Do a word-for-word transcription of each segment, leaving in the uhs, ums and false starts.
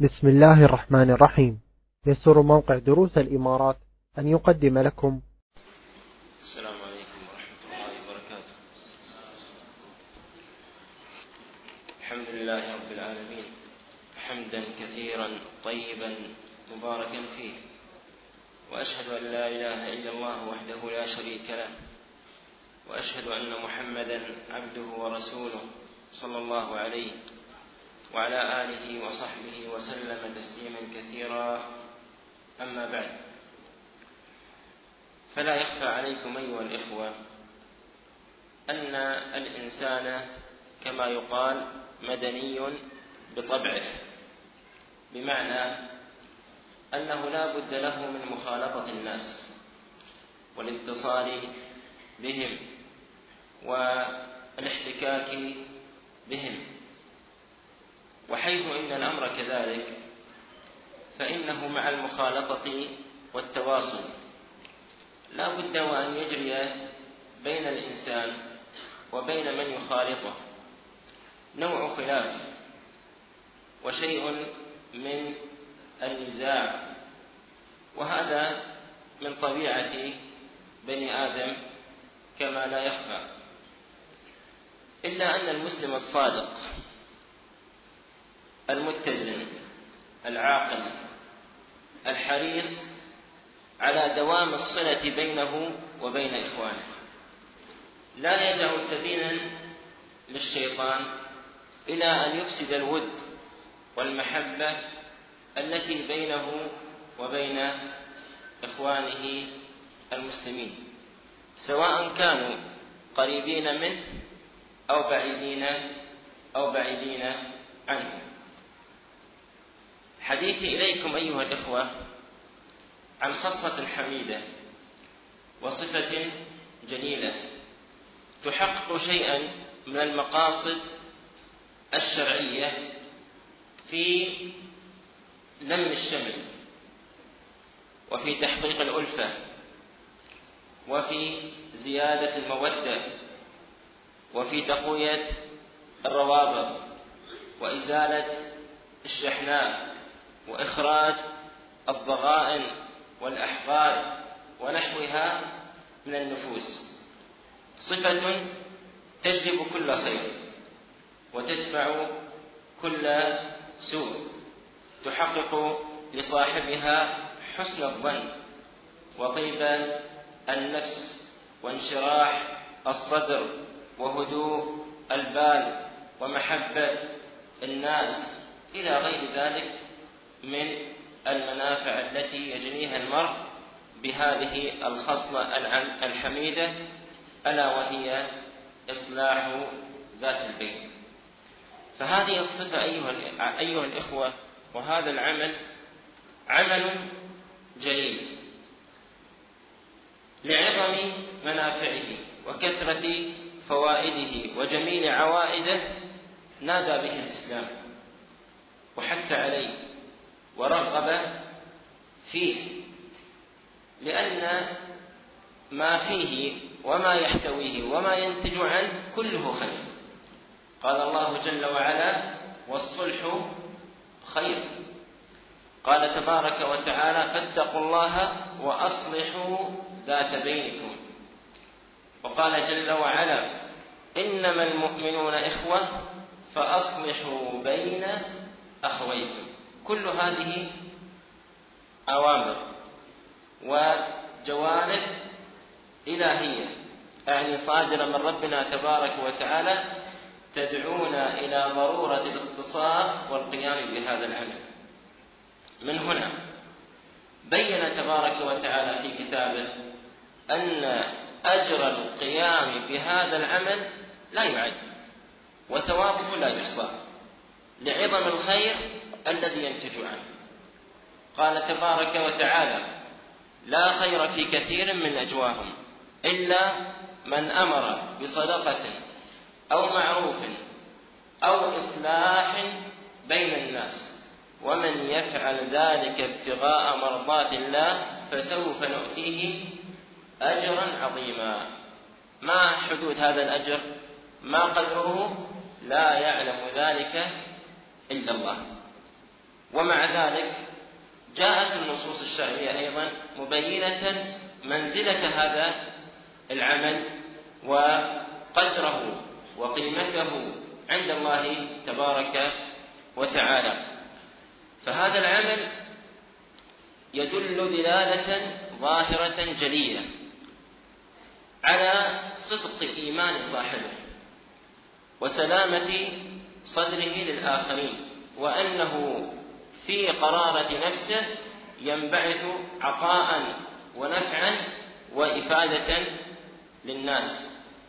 بسم الله الرحمن الرحيم. يسر موقع دروس الإمارات أن يقدم لكم السلام عليكم ورحمة الله وبركاته. الحمد لله رب العالمين، حمدا كثيرا طيبا مباركا فيه، وأشهد أن لا إله إلا الله وحده لا شريك له، وأشهد أن محمدا عبده ورسوله صلى الله عليه وعلى آله وصحبه وسلم تسليما كثيرا. أما بعد، فلا يخفى عليكم أيها الإخوة أن الإنسان كما يقال مدني بطبعه، بمعنى أنه لا بد له من مخالطة الناس والاتصال بهم والاحتكاك بهم، وحيث إن الأمر كذلك فإنه مع المخالطة والتواصل لا بد وأن يجري بين الإنسان وبين من يخالطه نوع خلاف وشيء من النزاع، وهذا من طبيعة بني آدم كما لا يخفى، إلا أن المسلم الصادق المتزن العاقل الحريص على دوام الصلة بينه وبين إخوانه لا يدع سبيلا للشيطان إلى أن يفسد الود والمحبة التي بينه وبين إخوانه المسلمين، سواء كانوا قريبين منه أو بعيدين أو بعيدين عنه. حديثي إليكم أيها الإخوة عن خصلة حميدة وصفة جليلة تحقق شيئا من المقاصد الشرعية في لم الشمل وفي تحقيق الألفة وفي زيادة المودة وفي تقوية الروابط وإزالة الشحناء وإخراج الضغائن والأحقاد ونحوها من النفوس، صفة تجلب كل خير وتدفع كل سوء، تحقق لصاحبها حسن الظن وطيب النفس وانشراح الصدر وهدوء البال ومحبة الناس إلى غير ذلك من المنافع التي يجنيها المرء بهذه الخصلة الحميدة، ألا وهي إصلاح ذات البين. فهذه الصفة أيها الإخوة وهذا العمل عمل جليل لعظم منافعه وكثرة فوائده وجميل عوائده، نادى به الإسلام وحث عليه ورغب فيه، لأن ما فيه وما يحتويه وما ينتج عنه كله خير. قال الله جل وعلا: والصلح خير. قال تبارك وتعالى: فاتقوا الله وأصلحوا ذات بينكم. وقال جل وعلا: إنما المؤمنون إخوة فأصلحوا بين أخويكم. كل هذه أوامر وجوانب إلهية، يعني صادرة من ربنا تبارك وتعالى، تدعونا إلى ضرورة الاتصال والقيام بهذا العمل. من هنا بين تبارك وتعالى في كتابه أن أجر القيام بهذا العمل لا يعد وثوابه لا يحصى لعظم الخير الذي ينتج عنه. قال تبارك وتعالى: لا خير في كثير من نجواهم إلا من أمر بصدقة أو معروف أو إصلاح بين الناس، ومن يفعل ذلك ابتغاء مرضات الله فسوف نؤتيه أجرا عظيما. ما حدود هذا الأجر؟ ما قدره؟ لا يعلم ذلك إلا الله. ومع ذلك جاءت النصوص الشرعية أيضا مبينة منزلة هذا العمل وقدره وقيمته عند الله تبارك وتعالى. فهذا العمل يدل دلالة ظاهرة جلية على صدق إيمان صاحبه وسلامة صدره للآخرين، وأنه في قرارة نفسه ينبعث عطاء ونفعا وإفادة للناس،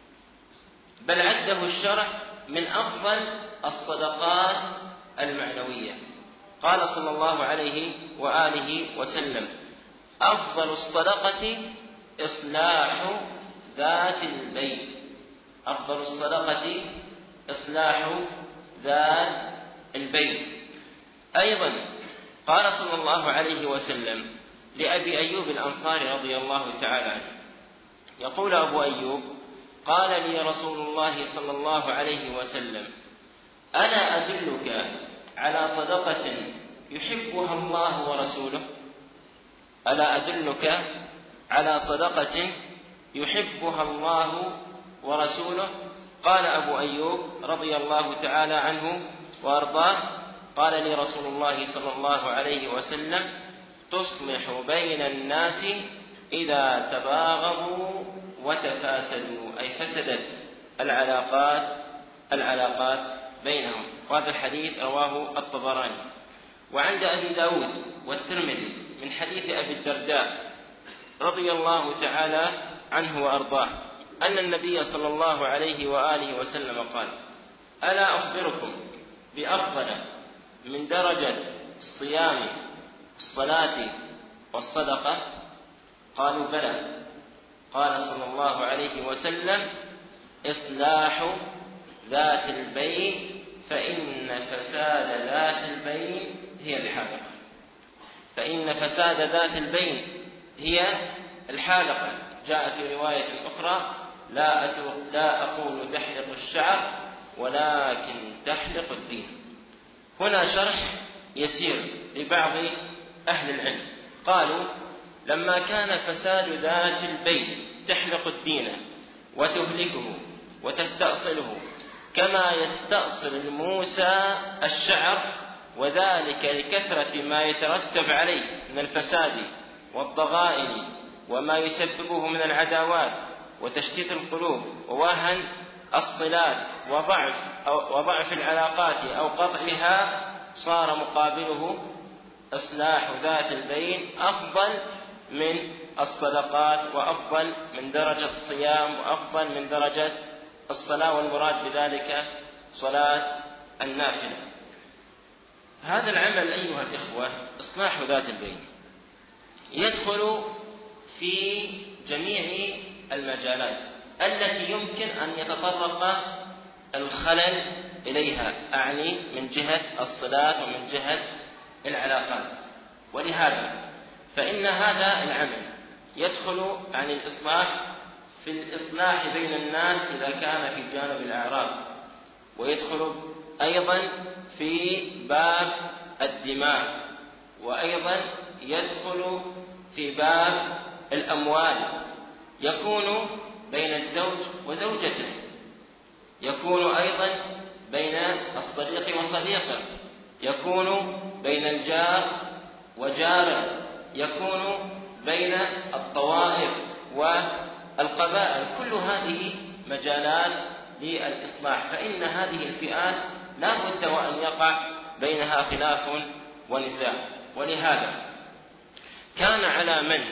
بل عده الشرع من أفضل الصدقات المعنوية. قال صلى الله عليه وآله وسلم: أفضل الصدقة إصلاح ذات البين. أفضل الصدقة إصلاح ذات البين. أيضا قال صلى الله عليه وسلم لأبي أيوب الأنصاري رضي الله تعالى عنه، يقول أبو أيوب: قال لي رسول الله صلى الله عليه وسلم: ألا أدلك على صدقة يحبها الله ورسوله؟ ألا أدلك على صدقة يحبها الله ورسوله؟ قال أبو أيوب رضي الله تعالى عنه وأرضاه: قال لي رسول الله صلى الله عليه وسلم: تصلح بين الناس إذا تباغضوا وتفاسدوا، أي فسدت العلاقات العلاقات بينهم. وهذا الحديث رواه الطبراني. وعند أبي داود والترمذي من حديث أبي الدرداء رضي الله تعالى عنه وأرضاه أن النبي صلى الله عليه وآله وسلم قال: ألا أخبركم بأفضل من درجة الصيام الصلاة والصدقة؟ قالوا: بلى. قال صلى الله عليه وسلم: إصلاح ذات البين، فإن فساد ذات البين هي الحالقة. فإن فساد ذات البين هي الحالقة. جاء في رواية أخرى: لا, لا أقول تحلق الشعر ولكن تحلق الدين. هنا شرح يسير لبعض أهل العلم، قالوا: لما كان فساد ذات البين تحلق الدين وتهلكه وتستأصله كما يستأصل الموسى الشعر، وذلك لكثرة ما يترتب عليه من الفساد والضغائن وما يسببه من العداوات وتشتيت القلوب ووهن الصلات وضعف, أو وضعف العلاقات أو قطعها، صار مقابله إصلاح ذات البين أفضل من الصدقات وأفضل من درجة الصيام وأفضل من درجة الصلاة، والمراد بذلك صلاة النافلة. هذا العمل أيها الإخوة إصلاح ذات البين يدخل في جميع المجالات التي يمكن أن يتطرق الخلل إليها، أعني من جهة الصلاة ومن جهة العلاقات. ولهذا فإن هذا العمل يدخل عن الإصلاح في الإصلاح بين الناس إذا كان في جانب الأعراض، ويدخل أيضا في باب الدماء، وأيضا يدخل في باب الأموال. يكون بين الزوج وزوجته، يكون أيضا بين الصديق وصديقه، يكون بين الجار وجاره، يكون بين الطوائف والقبائل. كل هذه مجالات للإصلاح، فإن هذه الفئات لا بد وأن يقع بينها خلاف ونزاع. ولهذا كان على من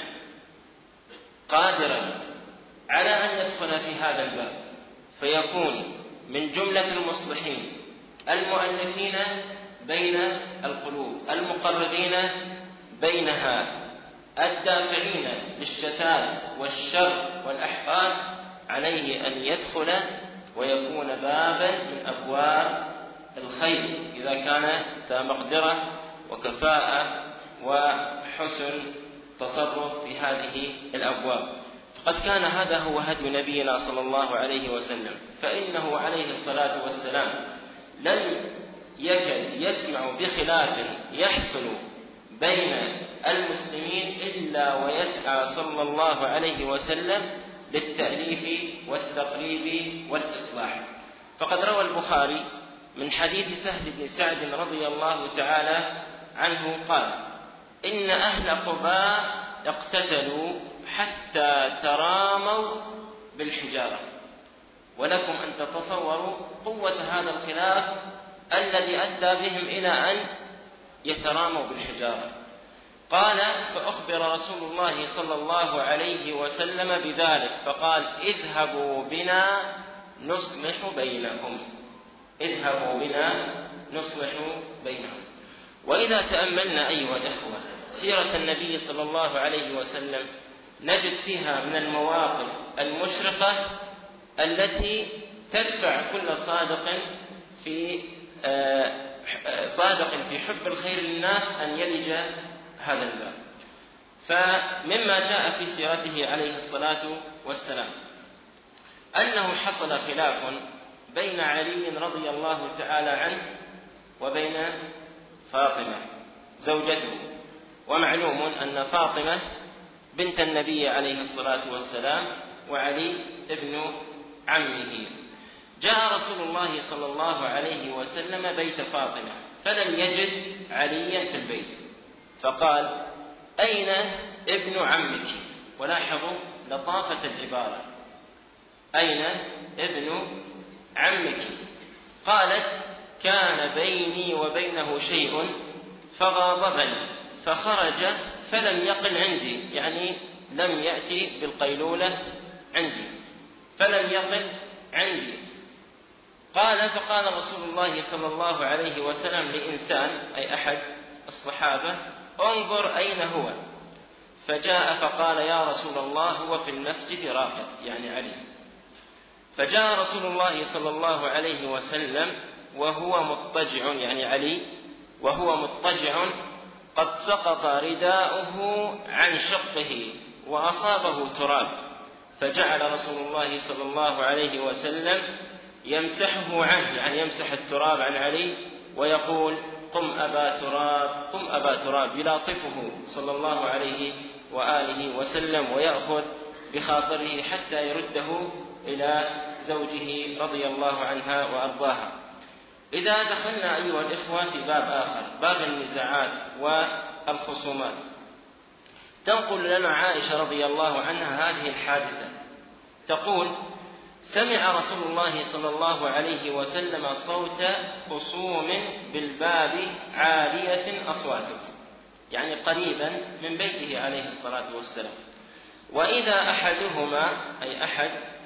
قادرا على أن يدخل في هذا الباب فيكون من جملة المصلحين المؤلفين بين القلوب المقربين بينها الدافعين للشتات والشر والأحقاد، عليه أن يدخل ويكون بابا من أبواب الخير إذا كان ذا مقدرة وكفاءة وحسن تصرف في هذه الأبواب. فقد كان هذا هو هدي نبينا صلى الله عليه وسلم، فإنه عليه الصلاة والسلام لم يكد يسمع بخلاف يحصل بين المسلمين إلا ويسعى صلى الله عليه وسلم للتأليف والتقريب والإصلاح. فقد روى البخاري من حديث سهل بن سعد رضي الله تعالى عنه قال: إن أهل قباء اقتتلوا حتى تراموا بالحجارة. ولكم أن تتصوروا قوة هذا الخلاف الذي أدى بهم إلى أن يتراموا بالحجارة. قال: فأخبر رسول الله صلى الله عليه وسلم بذلك فقال: اذهبوا بنا نصلح بينهم، اذهبوا بنا نصلح بينهم. وإذا تأملنا أيها الإخوة سيرة النبي صلى الله عليه وسلم نجد فيها من المواقف المشرقة التي تدفع كل صادق في صادق في حب الخير للناس أن يلج هذا الباب. فمما جاء في سيرته عليه الصلاة والسلام أنه حصل خلاف بين علي رضي الله تعالى عنه وبين فاطمة زوجته. ومعلوم أن فاطمة بنت النبي عليه الصلاة والسلام وعلي ابن عمه. جاء رسول الله صلى الله عليه وسلم بيت فاطمة فلم يجد عليا في البيت، فقال: أين ابن عمك؟ ولاحظوا لطافة العبارة، أين ابن عمك؟ قالت: كان بيني وبينه شيء فغاضبني فخرج فلم يقل عندي، يعني لم يأتي بالقيلولة عندي، فلم يقل عندي. قال: فقال رسول الله صلى الله عليه وسلم لإنسان، أي أحد الصحابة: انظر أين هو. فجاء فقال: يا رسول الله هو في المسجد راقد، يعني علي. فجاء رسول الله صلى الله عليه وسلم وهو مضطجع، يعني علي، وهو مضطجع قد سقط رداؤه عن شقه وأصابه تراب، فجعل رسول الله صلى الله عليه وسلم يمسحه عنه، يعني يمسح التراب عن علي ويقول: قم أبا تراب، قم أبا تراب، يلاطفه صلى الله عليه وآله وسلم ويأخذ بخاطره حتى يرده إلى زوجه رضي الله عنها وأرضاها. إذا دخلنا أيها الإخوة في باب آخر، باب النزاعات والخصومات، تنقل لنا عائشة رضي الله عنها هذه الحادثة، تقول: سمع رسول الله صلى الله عليه وسلم صوت خصوم بالباب عالية أصواتهم، يعني قريبا من بيته عليه الصلاة والسلام، وإذا أحدهما، أي أحد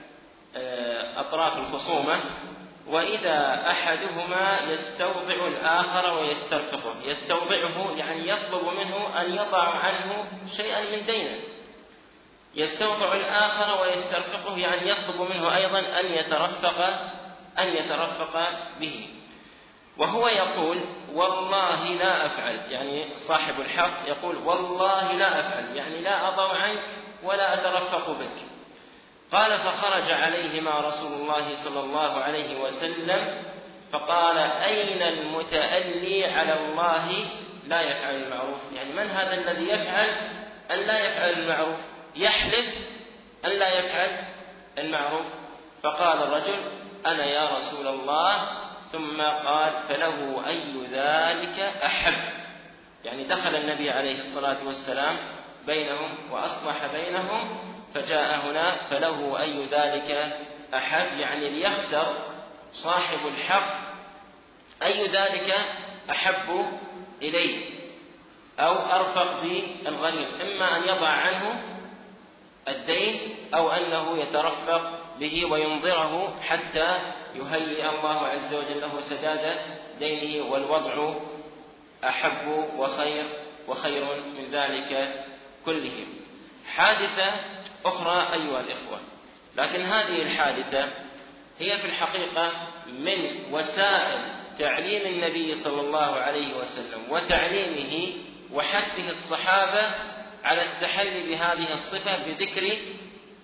أطراف الخصومة، وإذا أحدهما يستوضع الآخر ويسترفقه. يستوضعه يعني يطلب منه أن يضع عنه شيئا من دينه، يستوضع الآخر ويسترفقه يعني يطلب منه أيضا أن يترفق أن يترفق به. وهو يقول: والله لا أفعل، يعني صاحب الحق يقول: والله لا أفعل، يعني لا أضع عنك ولا أترفق بك. قال: فخرج عليهما رسول الله صلى الله عليه وسلم فقال: أين المتألي على الله لا يفعل المعروف؟ يعني من هذا الذي يفعل أن لا يفعل المعروف، يحلف أن لا يفعل المعروف؟ فقال الرجل: أنا يا رسول الله. ثم قال: فله أي ذلك أحب، يعني دخل النبي عليه الصلاة والسلام بينهم وأصلح بينهم، فجاء هنا فله أي ذلك أحب، يعني ليختر صاحب الحق أي ذلك أحب إليه أو أرفق بالغني، إما أن يضع عنه الدين أو أنه يترفق به وينظره حتى يهيئ الله عز وجل له سداد دينه، والوضع أحب وخير وخير من ذلك كله. حادثة أخرى أيها الإخوة، لكن هذه الحادثة هي في الحقيقة من وسائل تعليم النبي صلى الله عليه وسلم وتعليمه وحثه الصحابة على التحلي بهذه الصفة بذكر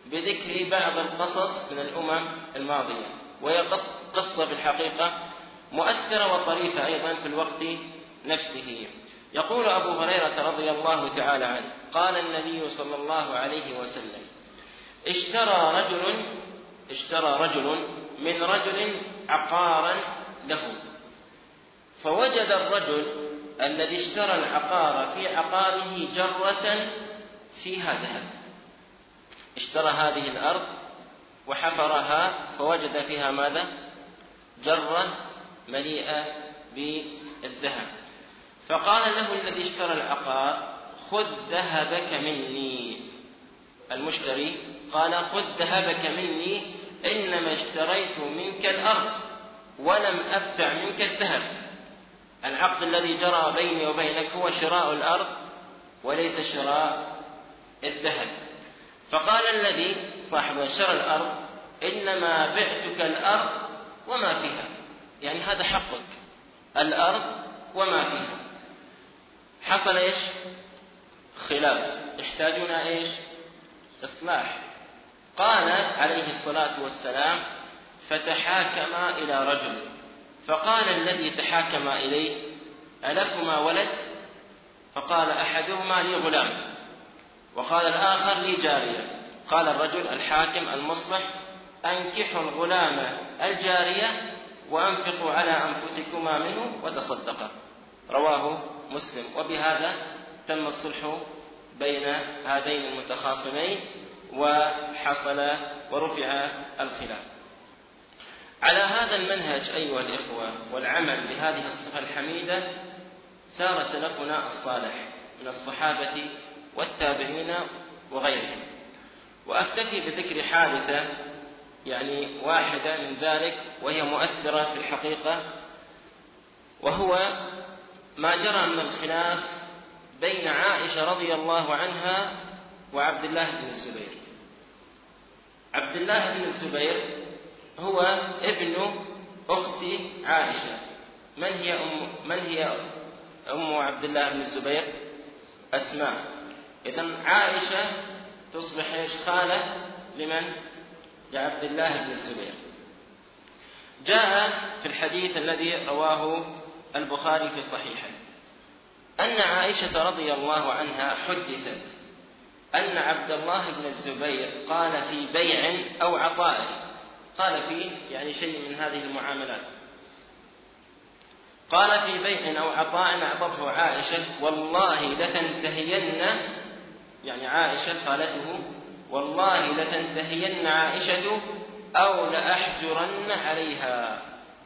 بذكر بعض القصص من الأمم الماضية. وهي قصة في الحقيقة مؤثرة وطريفة أيضا في الوقت نفسه. يقول أبو هريرة رضي الله تعالى عنه قال النبي صلى الله عليه وسلم اشترى رجل اشترى رجل من رجل عقارا له، فوجد الرجل الذي اشترى العقار في عقاره جرة فيها ذهب. اشترى هذه الأرض وحفرها فوجد فيها ماذا؟ جرة مليئة بالذهب. فقال له الذي اشترى العقار خذ ذهبك مني. المشتري قال خذ ذهبك مني، إنما اشتريت منك الأرض ولم أدفع منك الذهب. العقد الذي جرى بيني وبينك هو شراء الأرض وليس شراء الذهب. فقال الذي صاحب شراء الأرض إنما بعتك الأرض وما فيها، يعني هذا حقك، الأرض وما فيها. حصل إيش؟ خلاف، يحتاجون إيش؟ إصلاح. قال عليه الصلاة والسلام فتحاكما إلى رجل، فقال الذي تحاكما إليه ألكما ولد؟ فقال أحدهما لي غلام وقال الآخر لي جارية. قال الرجل الحاكم المصلح أنكحوا الغلام الجارية وأنفقوا على أنفسكما منه وتصدقا. رواه مسلم. وبهذا تم الصلح بين هذين المتخاصمين وحصل ورفع الخلاف. على هذا المنهج أيها الإخوة والعمل بهذه الصفة الحميدة سار سلفنا الصالح من الصحابة والتابعين وغيرهم. وأكتفي بذكر حادثة يعني واحدة من ذلك وهي مؤثرة في الحقيقة، وهو ما جرى من الخلاف بين عائشة رضي الله عنها وعبد الله بن الزبير. عبد الله بن الزبير هو ابن أخت عائشة. من هي أم من هي أم عبد الله بن الزبير؟ أسماء. إذن عائشة تصبح إيش؟ خالة لمن؟ لعبد الله بن الزبير. جاء في الحديث الذي رواه البخاري في صحيحه أن عائشة رضي الله عنها حدثت أن عبد الله بن الزبير قال في بيع أو عطاء، قال فيه يعني شيء من هذه المعاملات، قال في بيع أو عطاء أعطته عائشة والله لتنتهين، يعني عائشة خالته، والله لتنتهين عائشة أو لأحجرن عليها.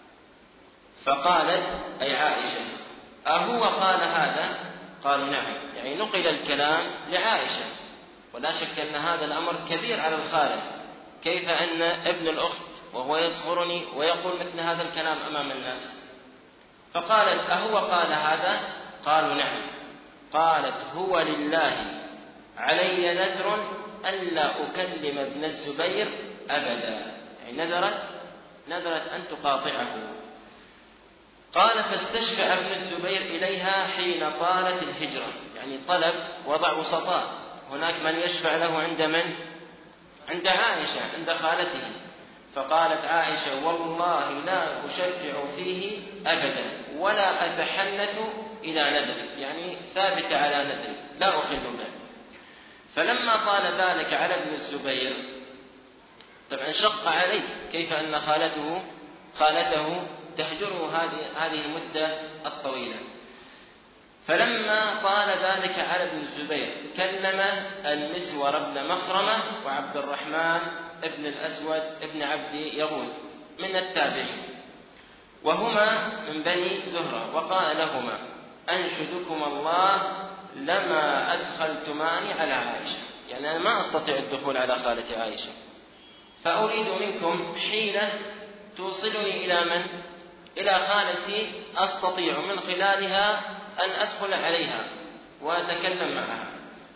فقالت أي عائشة أهو قال هذا؟ قالوا نعم، يعني نقل الكلام لعائشة. ولا شك أن هذا الأمر كبير على الخالة، كيف أن ابن الأخت وهو يصغرني ويقول مثل هذا الكلام أمام الناس. فقالت أهو قال هذا؟ قالوا نعم. قالت هو لله علي نذر ألا أكلم ابن الزبير أبدا، يعني نذرت نذرت أن تقاطعه. قال فاستشفع ابن الزبير إليها حين طالت الهجرة، يعني طلب وضع وسطاء، هناك من يشفع له عند من؟ عند عائشة عند خالته. فقالت عائشة والله لا أشفع فيه أبدا ولا أتحنث إلى نذري، يعني ثابت على نذري لا أخل به. فلما طال ذلك على ابن الزبير طبعا شق عليه، كيف أن خالته خالته تهجره هذه هذه المدة الطويلة. فلما طال ذلك على ابن الزبير كلم المسور بن مخرمة وعبد الرحمن ابن الأسود ابن عبد يغوث من التابعين، وهما من بني زهرة، وقال لهما أنشدكم الله لما أدخلتماني على عائشة، يعني أنا ما أستطيع الدخول على خالة عائشة، فأريد منكم حيلة توصلني إلى من؟ إلى خالتي أستطيع من خلالها أن أدخل عليها وأتكلم معها،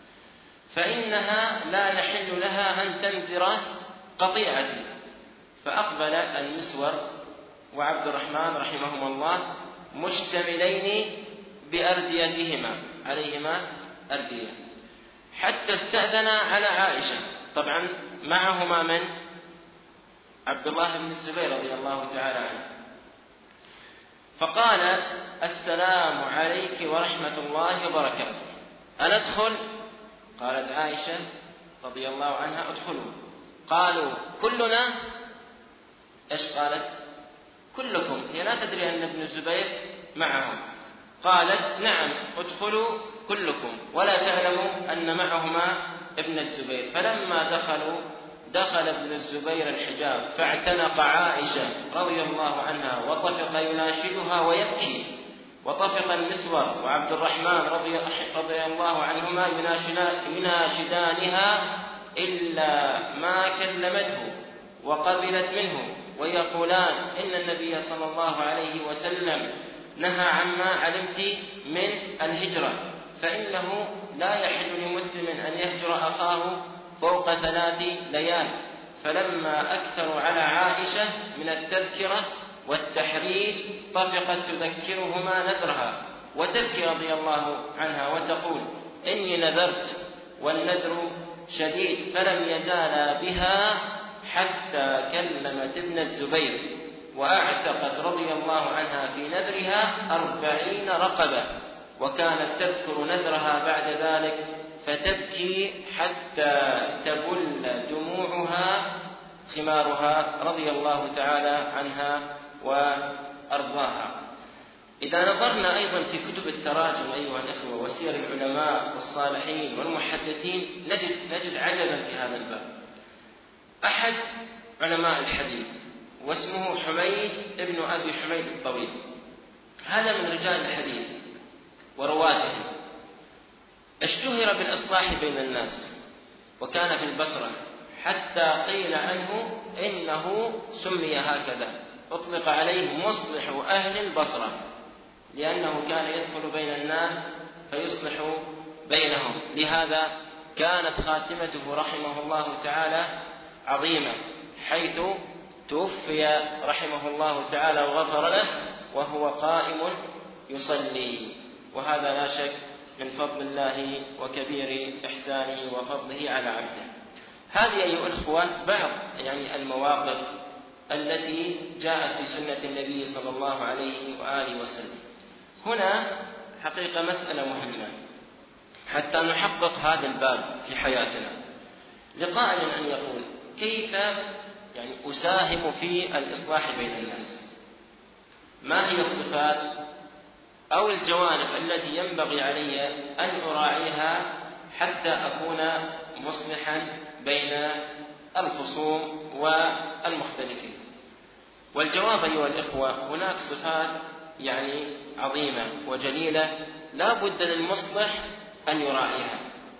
فإنها لا يحل لها أن تنذر قطيعتي. فأقبل المسور وعبد الرحمن رحمهما الله مشتملين بأرديتهما، عليهما أردية، حتى استأذنا على عائشة. طبعا معهما من؟ عبد الله بن الزبير رضي الله تعالى عنه. فقال: السلام عليك ورحمة الله وبركاته، أنا أدخل؟ قالت عائشة رضي الله عنها: ادخلوا. قالوا: كلنا؟ إيش قالت؟ كلكم. هي لا تدري أن ابن الزبير معهم. قالت: نعم ادخلوا كلكم، ولا تعلموا أن معهما ابن الزبير. فلما دخلوا دخل ابن الزبير الحجاب فاعتنق عائشة رضي الله عنها وطفق يناشدها ويبكي، وطفق المسور وعبد الرحمن رضي, رضي الله عنهما يناشدانها إلا ما كلمته وقبلت منه، ويقولان: إن النبي صلى الله عليه وسلم نهى عما علمت من الهجرة، فإنه لا يحل لمسلم أن يهجر أخاه فوق ثلاث ليال. فلما أكثروا على عائشة من التذكرة والتحريج طفقت تذكرهما نذرها، وتبكي رضي الله عنها وتقول: إني نذرت والنذر شديد. فلم يزالا بها حتى كلمت ابن الزبير، وأعتقت رضي الله عنها في نذرها أربعين رقبة، وكانت تذكر نذرها بعد ذلك فتبكي حتى تبل دموعها خمارها رضي الله تعالى عنها وأرضاها. إذا نظرنا أيضا في كتب التراجم أيها الإخوة وسير العلماء والصالحين والمحدثين نجد, نجد عجبا في هذا الباب. أحد علماء الحديث واسمه حميد ابن أبي حميد الطويل، هذا من رجال الحديث ورواته، اشتهر بالإصلاح بين الناس، وكان في البصرة، حتى قيل عنه إنه سمي هكذا، أطلق عليه مصلح أهل البصرة، لأنه كان يدخل بين الناس فيصلح بينهم. لهذا كانت خاتمته رحمه الله تعالى عظيمة، حيث توفي رحمه الله تعالى وغفر له وهو قائم يصلي، وهذا لا شك من فضل الله وكبير إحسانه وفضله على عبده. هذه أيها الأخوة بعض يعني المواقف التي جاءت في سنة النبي صلى الله عليه وآله وسلم. هنا حقيقة مسألة مهمة حتى نحقق هذا الباب في حياتنا. لقائل أن يقول: كيف يعني أساهم في الإصلاح بين الناس؟ ما هي الصفات أو الجوانب التي ينبغي علي أن أراعيها حتى أكون مصلحا بين الخصوم والمختلفين؟ والجواب أيها الإخوة: هناك صفات يعني عظيمة وجليلة لا بد للمصلح أن يراعيها،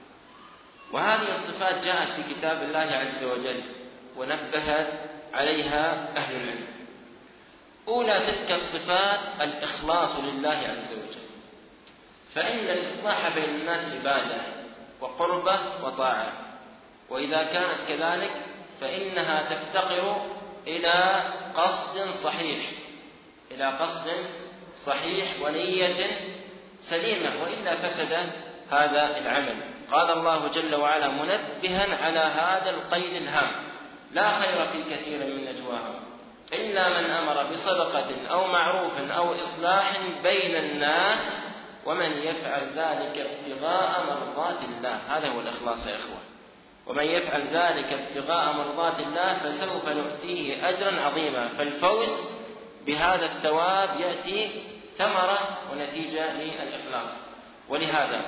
وهذه الصفات جاءت في كتاب الله عز وجل ونبه عليها أهل العلم. أولى تلك الصفات الإخلاص لله عز وجل، فإن الإصلاح بين الناس عبادة وقربة وطاعة، وإذا كانت كذلك فإنها تفتقر إلى قصد صحيح إلى قصد صحيح ونية سليمة، وإلا فسد هذا العمل. قال الله جل وعلا منبها على هذا القيد الهام: لا خير في كثير من نجواهم إلا من أمر بصدقة أو معروف أو إصلاح بين الناس ومن يفعل ذلك ابتغاء مرضات الله. هذا هو الإخلاص يا إخوة. ومن يفعل ذلك ابتغاء مرضات الله فسوف نؤتيه أجرا عظيما. فالفوز بهذا الثواب يأتي ثمرة ونتيجة للإخلاص. ولهذا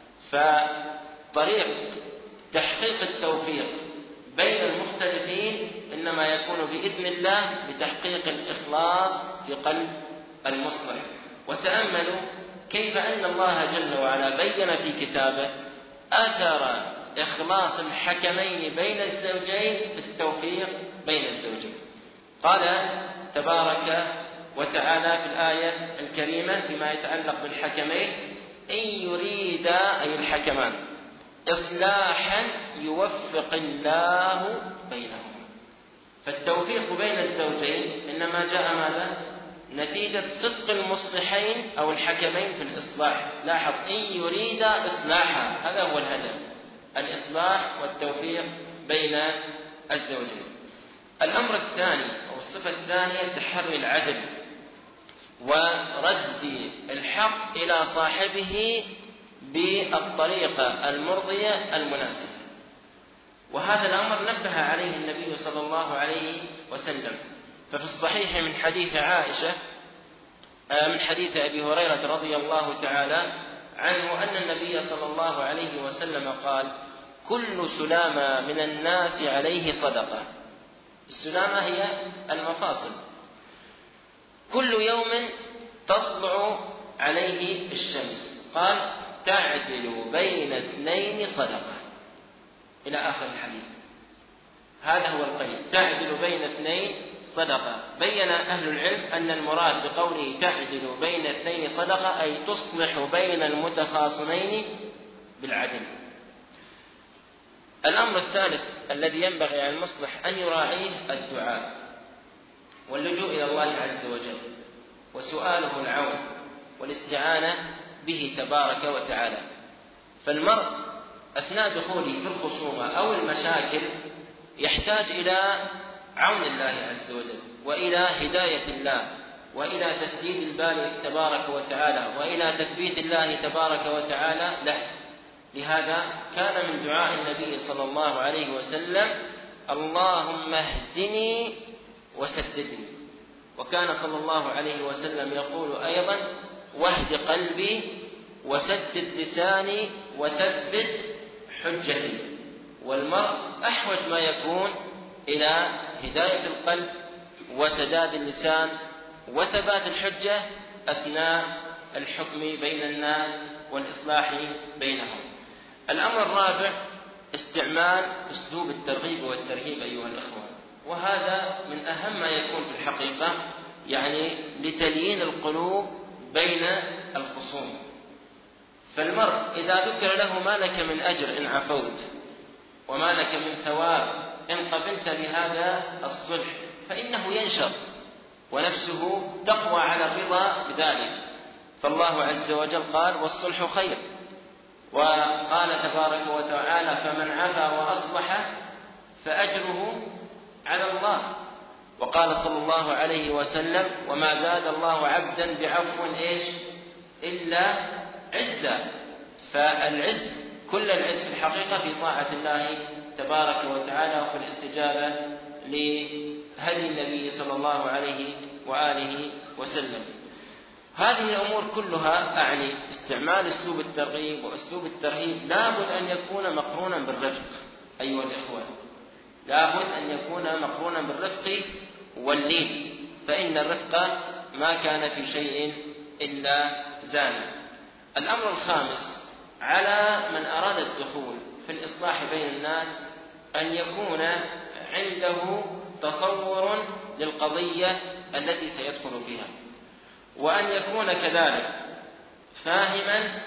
فطريق تحقيق التوفيق بين المختلفين إنما يكون بإذن الله بتحقيق الإخلاص في قلب المصلح. وتأملوا كيف أن الله جل وعلا بين في كتابه أثر إخلاص الحكمين بين الزوجين في التوفيق بين الزوجين. قال تبارك وتعالى في الآية الكريمة بما يتعلق بالحكمين: إن يريدا أي الحكمان إصلاحا يوفق الله بينهما. فالتوفيق بين الزوجين إنما جاء ماذا؟ نتيجة صدق المصلحين أو الحكمين في الإصلاح. لاحظ: إن يريدا إصلاحا، هذا هو الهدف، الإصلاح والتوفيق بين الزوجين. الأمر الثاني أو الصفة الثانية تحري العدل ورد الحق إلى صاحبه بالطريقة المرضية المناسبة. وهذا الأمر نبه عليه النبي صلى الله عليه وسلم. ففي الصحيح من حديث عائشة من حديث أبي هريرة رضي الله تعالى عنه أن النبي صلى الله عليه وسلم قال: كل سلامة من الناس عليه صدقة. السلامة هي المفاصل. كل يوم تطلع عليه الشمس، قال: تعدل بين اثنين صدقة، إلى آخر الحديث. هذا هو القيد، تعدل بين اثنين صدقة. بين أهل العلم أن المراد بقوله تعدل بين اثنين صدقة أي تصلح بين المتخاصمين بالعدل. الأمر الثالث الذي ينبغي على المصلح أن يراعيه الدعاء واللجوء إلى الله عز وجل وسؤاله العون والاستعانة به تبارك وتعالى. فالمرء أثناء دخوله في الخصومة أو المشاكل يحتاج إلى عون الله عز وجل وإلى هداية الله وإلى تسديد الباري تبارك وتعالى وإلى تثبيت الله تبارك وتعالى له. لهذا كان من دعاء النبي صلى الله عليه وسلم: اللهم اهدني وسددني. وكان صلى الله عليه وسلم يقول أيضا: واهد قلبي وسدد لساني وثبت حجتي. والمرء أحوج ما يكون إلى هداية القلب وسداد اللسان وثبات الحجة أثناء الحكم بين الناس والإصلاح بينهم. الأمر الرابع استعمال أسلوب الترغيب والترهيب أيها الأخوة، وهذا من أهم ما يكون في الحقيقة، يعني لتليين القلوب بين الخصوم. فالمرء إذا ذكر له ما لك من أجر إن عفوت وما لك من ثواب إن قبلت بهذا الصلح، فإنه ينشط ونفسه تقوى على الرضا بذلك. فالله عز وجل قال: والصلح خير. وقال تبارك وتعالى: فمن عفا وأصلح فأجره على الله. وقال صلى الله عليه وسلم: وما زاد الله عبدا بعفو إيش إلا عزا. فالعز كل العز في الحقيقة في طاعة الله تبارك وتعالى وفي الاستجابة لهدي النبي صلى الله عليه وآله وسلم. هذه الأمور كلها أعني استعمال أسلوب الترغيب وأسلوب الترهيب لابد أن يكون مقرونا بالرفق أيها الإخوة، لابد أن يكون مقرونا بالرفق واللين، فإن الرفق ما كان في شيء إلا زانه. الأمر الخامس على من أراد الدخول في الإصلاح بين الناس أن يكون عنده تصور للقضية التي سيدخل فيها، وأن يكون كذلك فاهما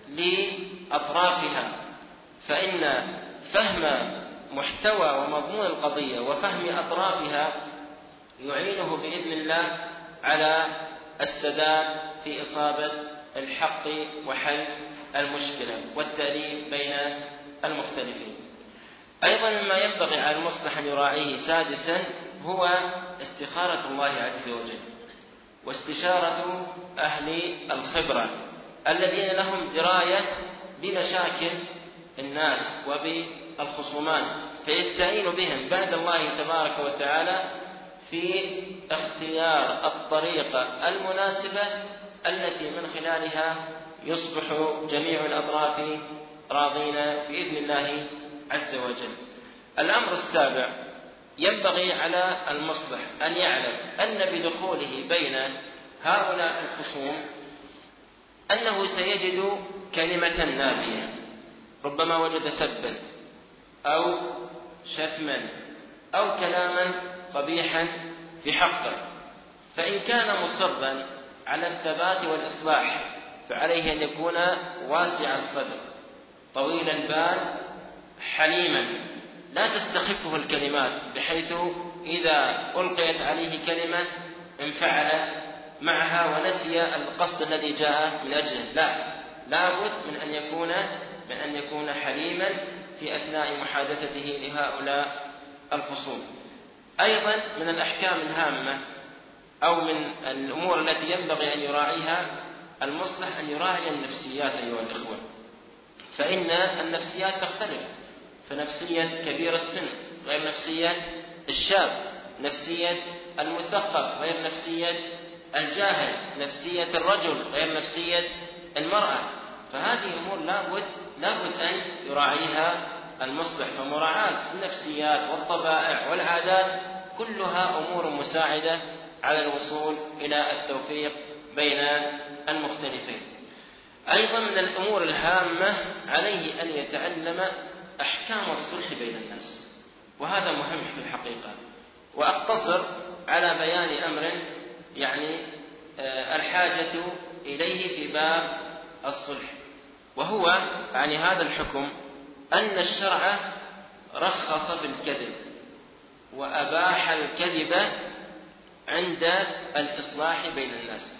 لأطرافها، فإن فهم محتوى ومضمون القضية وفهم أطرافها يعينه بإذن الله على السداد في إصابة الحق وحل المشكلة والتأليف بين المختلفين. أيضا مما ينبغي على المصلح أن يراعيه سادسا هو استخارة الله عز وجل واستشارة أهل الخبرة الذين لهم دراية بمشاكل الناس وبالخصومات، فيستعين بهم بعد الله تبارك وتعالى في اختيار الطريقة المناسبة التي من خلالها يصبح جميع الأطراف راضين بإذن الله عز وجل. الأمر السابع ينبغي على المصلح أن يعلم أن بدخوله بين هؤلاء الخصوم أنه سيجد كلمة نابية، ربما وجد سبا أو شتما أو كلاما قبيحا في حقه، فإن كان مصرا على الثبات والإصلاح فعليه أن يكون واسع الصدر طويل البال حليما، لا تستخفه الكلمات بحيث إذا ألقيت عليه كلمة انفعل معها ونسي القصد الذي جاء من أجله. لا، لابد من أن يكون من أن يكون حليما في أثناء محادثته لهؤلاء الخصوم. أيضا من الأحكام الهامة أو من الأمور التي ينبغي أن يراعيها المصلح أن يراعي النفسيات أيها الإخوة، فإن النفسيات تختلف، فنفسية كبير السن غير نفسية الشاب، نفسية المثقف غير نفسية الجاهل، نفسية الرجل غير نفسية المرأة، فهذه أمور لابد لابد أن يراعيها المصلح. فمراعاة النفسيات والطبائع والعادات كلها أمور مساعدة على الوصول إلى التوفيق بين المختلفين. أيضا من الأمور الهامة عليه أن يتعلم أحكام الصلح بين الناس، وهذا مهم في الحقيقة. وأقتصر على بيان أمر يعني الحاجة إليه في باب الصلح، وهو يعني هذا الحكم أن الشرع رخص في الكذب وأباح الكذب عند الإصلاح بين الناس،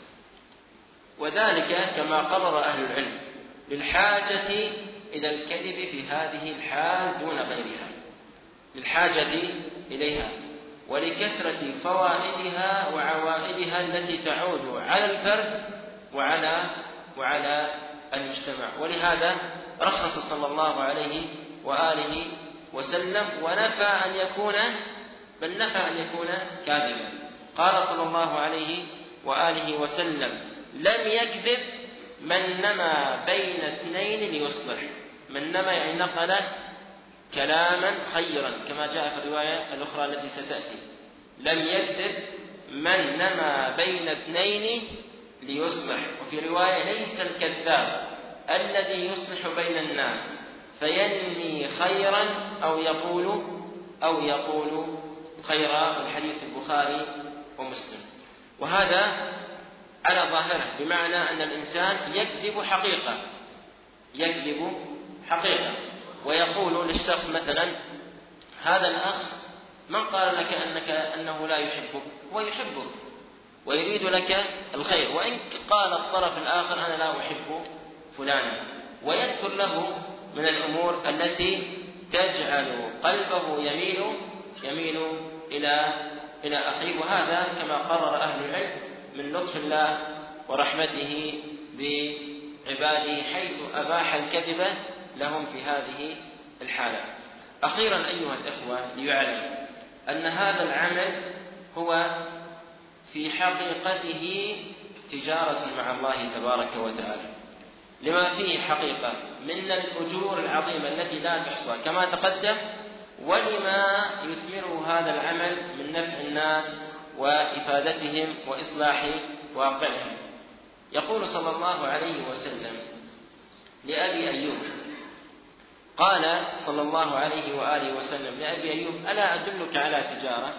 وذلك كما قرر أهل العلم للحاجة إلى الكذب في هذه الحال دون غيرها، للحاجة إليها ولكثرة فوائدها وعوائدها التي تعود على الفرد وعلى وعلى المجتمع. ولهذا رخص صلى الله عليه وآله وسلم ونفى أن يكون بل نفى أن يكون كاذبا. قال صلى الله عليه وآله وسلم: لم يكذب من نمى بين اثنين ليصلح. من نمى يعني نقل كلاما خيرا كما جاء في الرواية الأخرى التي ستأتي. لم يكذب من نمى بين اثنين ليصلح. وفي رواية: ليس الكذاب الذي يصلح بين الناس فينمي خيرا أو يقول أو يقول خيرا. الحديث البخاري ومسلم. وهذا على ظاهره بمعنى أن الإنسان يكذب حقيقة يكذب حقيقة ويقول للشخص مثلا: هذا الأخ من قال لك أنك أنه لا يحبك؟ هو يحبك ويريد لك الخير. وإن قال الطرف الآخر: أنا لا أحب فلانا، ويذكر له من الأمور التي تجعل قلبه يميل يميل إلى إلى أخيه. وهذا كما قرر أهل العلم من لطف الله ورحمته بعباده حيث أباح الكذب لهم في هذه الحالة. أخيرا أيها الإخوة، ليعلم أن هذا العمل هو في حقيقته تجارة مع الله تبارك وتعالى، لما فيه حقيقة من الأجور العظيمة التي لا تحصى كما تقدم، ولما يثمره هذا العمل من نفع الناس وإفادتهم وإصلاح واقعهم. يقول صلى الله عليه وسلم لأبي أيوب، قال صلى الله عليه وآله وسلم لأبي أيوب: ألا أدلك على تجارة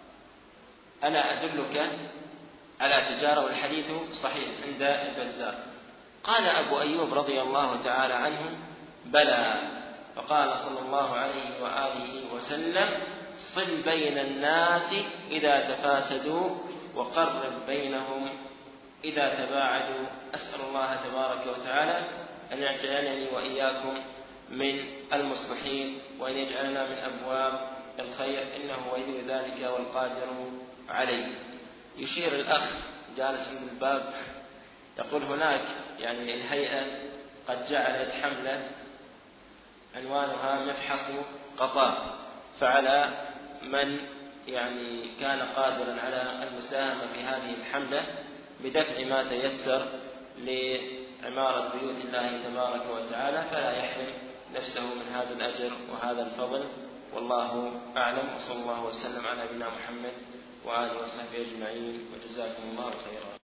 ألا أدلك على تجارة والحديث صحيح عند البزار. قال أبو أيوب رضي الله تعالى عنه: بلى. فقال صلى الله عليه وآله وسلم: صل بين الناس إذا تفاسدوا وقرب بينهم إذا تباعدوا. أسأل الله تبارك وتعالى أن يجعلني وإياكم من المصلحين وأن يجعلنا من أبواب الخير، إنه ولي ذلك والقادر عليه. يشير الأخ جالس عند الباب يقول: هناك يعني الهيئة قد جعلت حملة عنوانها مفحص قطاع، فعلى من يعني كان قادرا على المساهمة في هذه الحملة بدفع ما تيسر لعمارة بيوت الله تبارك وتعالى فلا يحرم نفسه من هذا الأجر وهذا الفضل، والله أعلم. وصلى الله وسلم على نبينا محمد وآله وصحبه أجمعين، وجزاكم الله خيرا.